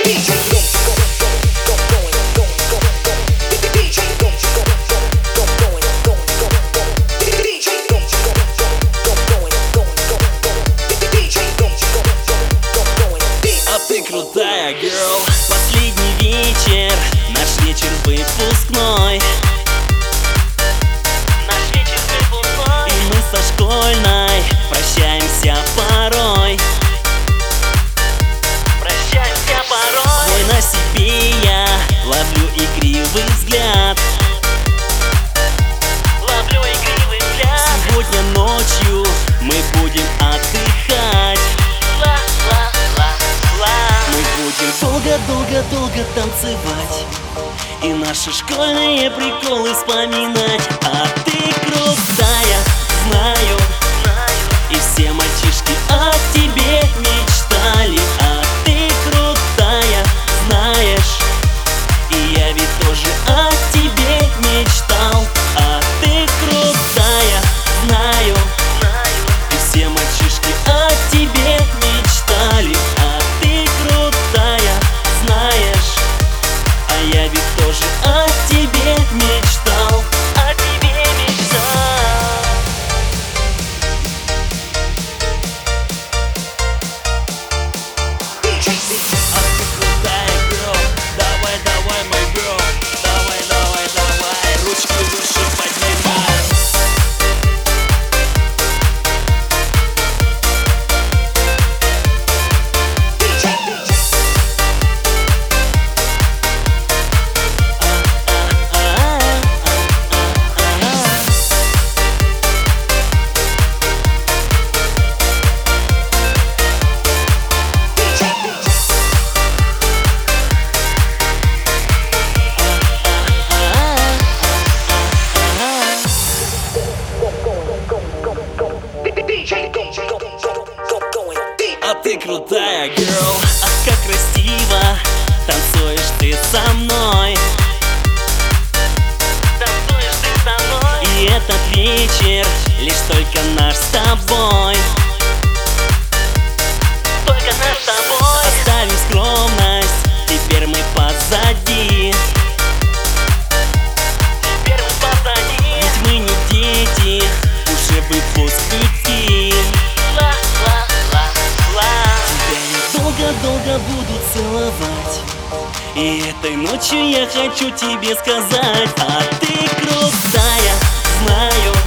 Ты крутая, girl. Последний вечер, наш вечер выпускной. Наш вечер выпускной. И мы со школьной прощаемся порой. Прощаемся порой. Твой на себе я ловлю игривый взгляд. Ловлю игривый взгляд. Сегодня ночью мы будем отдыхать. Долго-долго-долго танцевать и наши школьные приколы вспоминать. А ты крутая, знаю, и все мальчишки о тебе мечтали. А ты крутая, знаешь, и я ведь тоже о тебе мечтал. А ты крутая, знаю, и все мальчишки о тебе мечтали. Я ведь тоже о тебе мечтал. О тебе мечтал. А ты крутая, girl. Давай, давай, мой girl. Давай, давай, давай. Ручки выше поднимай. А ты крутая, girl. Ах, как красиво танцуешь ты со мной. Танцуешь ты со мной. И этот вечер лишь только наш с тобой. Только наш с тобой. Оставим скромность, теперь мы позади. Теперь мы позади. Ведь мы не дети, уже выпускники. Долго буду целовать, и этой ночью я хочу тебе сказать: а ты крутая, знаю.